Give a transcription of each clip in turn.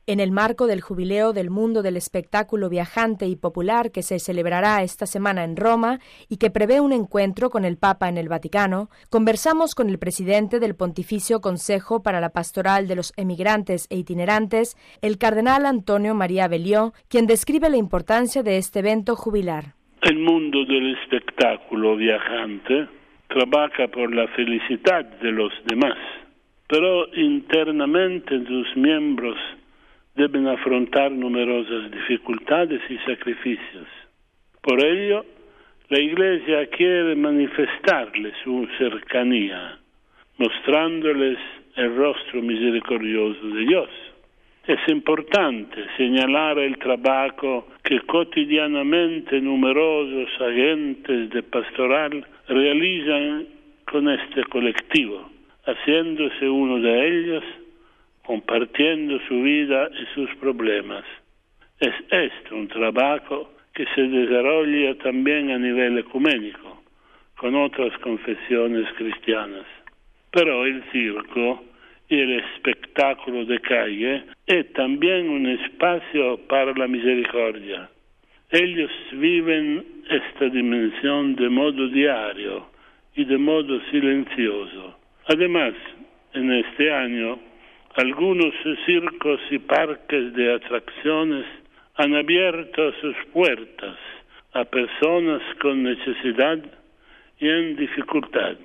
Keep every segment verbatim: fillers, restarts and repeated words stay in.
En el marco del Jubileo del Mundo del Espectáculo Viajante y Popular que se celebrará esta semana en Roma y que prevé un encuentro con el Papa en el Vaticano, conversamos con el presidente del Pontificio Consejo para la Pastoral de los Emigrantes e Itinerantes, el cardenal Antonio María Bellió, quien describe la importancia de este evento jubilar. El mundo del espectáculo viajante trabaja por la felicidad de los demás, pero internamente sus miembros deben afrontar numerosas dificultades y sacrificios. Por ello, la Iglesia quiere manifestarles su cercanía, mostrándoles el rostro misericordioso de Dios. Es importante señalar el trabajo que cotidianamente numerosos agentes de pastoral realizan con este colectivo, haciéndose uno de ellos, compartiendo su vida y sus problemas. Es este un trabajo que se desarrolla también a nivel ecuménico, con otras confesiones cristianas. Pero el circo y el espectáculo de calle es también un espacio para la misericordia. Ellos viven esta dimensión de modo diario y de modo silencioso. Además, en este año, algunos circos y parques de atracciones han abierto sus puertas a personas con necesidad y en dificultad,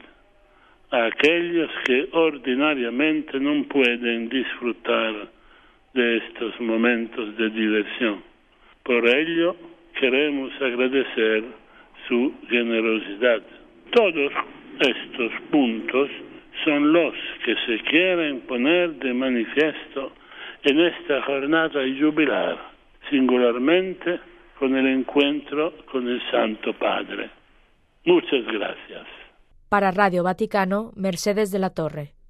a aquellos que ordinariamente no pueden disfrutar de estos momentos de diversión. Por ello, queremos agradecer su generosidad. Todos estos puntos son los que se quieren poner de manifiesto en esta jornada jubilar, singularmente con el encuentro con el Santo Padre. Muchas gracias. Para Radio Vaticano, Mercedes de la Torre.